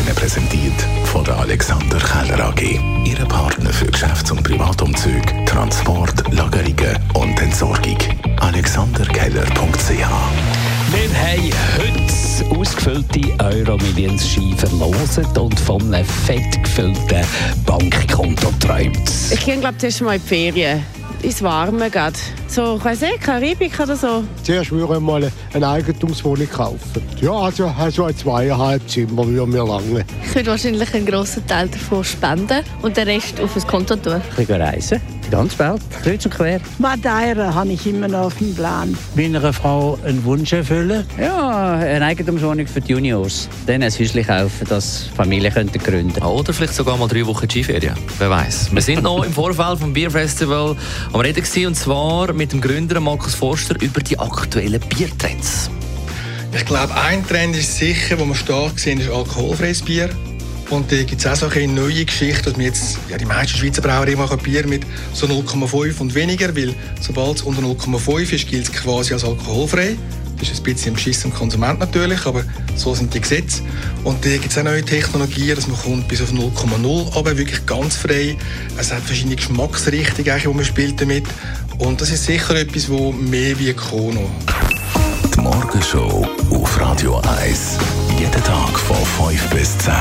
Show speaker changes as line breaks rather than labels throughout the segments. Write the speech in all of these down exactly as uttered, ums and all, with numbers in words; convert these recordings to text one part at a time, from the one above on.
Ihnen präsentiert von der Alexander Keller A G. Ihre Partner für Geschäfts- und Privatumzüge, Transport, Lagerungen und Entsorgung. alexander keller punkt c h.
Wir haben heute ausgefüllte Euro-Millions-Ski verloset und von einem fett gefüllten Bankkonto träumt.
Ich gehe, glaube ich, zuerst mal in die Ferien. Ins Warme geht. So, ich weiss nicht, Karibik oder so.
Zuerst würde ich mal eine Eigentumswohnung kaufen. Ja, also, also ein zweieinhalb Zimmer würde mir lange.
Ich würde wahrscheinlich einen grossen Teil davon spenden und den Rest auf ein Konto tun.
Ich gehe reisen, die ganze Welt, kreuz und quer.
Madeira habe ich immer noch auf dem Plan.
Meiner Frau einen Wunsch erfüllen?
Ja, eine Eigentumswohnung für die Juniors. Dann ein Häuschen kaufen, das Familien könnten gründen.
Oder vielleicht sogar mal drei Wochen Skiferien. Wer weiß. Wir sind noch im Vorfeld vom Bierfestival am Reden gewesen, und zwar mit dem Gründer Markus Forster über die aktuellen Biertrends.
Ich glaube, ein Trend ist sicher, wo wir stark sehen, ist alkoholfreies Bier. Und da gibt es auch so eine neue Geschichte, dass wir jetzt, ja, die meisten Schweizer Brauereien machen Bier mit so null Komma fünf und weniger, weil sobald es unter null Komma fünf ist, gilt es quasi als alkoholfrei. Das ist ein bisschen im Schiss am Konsument natürlich, aber so sind die Gesetze. Und da gibt es auch neue Technologien, dass man kommt bis auf null Komma null, aber wirklich ganz frei. Es hat verschiedene Geschmacksrichtungen, die man spielt damit. Und das ist sicher etwas, das mehr wie kommen.
Die Morgenshow auf Radio eins. Jeden Tag von fünf bis zehn.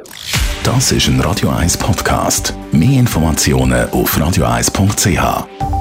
Das ist ein Radio eins Podcast. Mehr Informationen auf radio eins punkt c h.